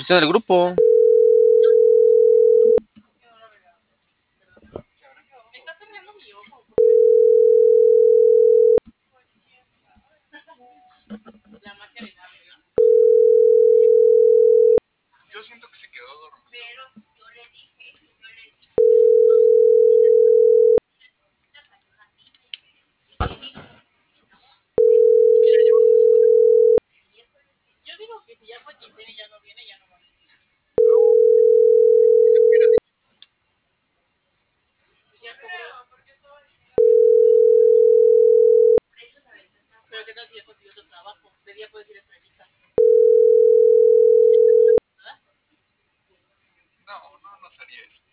está en el grupo. Yo siento que se quedó dormido. Pero yo le dije, yo digo que si ya fue quincena y ya no viene, ya no va. Ya cobró. Pero qué tal si ya consiguió otro trabajo. De día puedes ir a entrevista. No, no, no sería eso.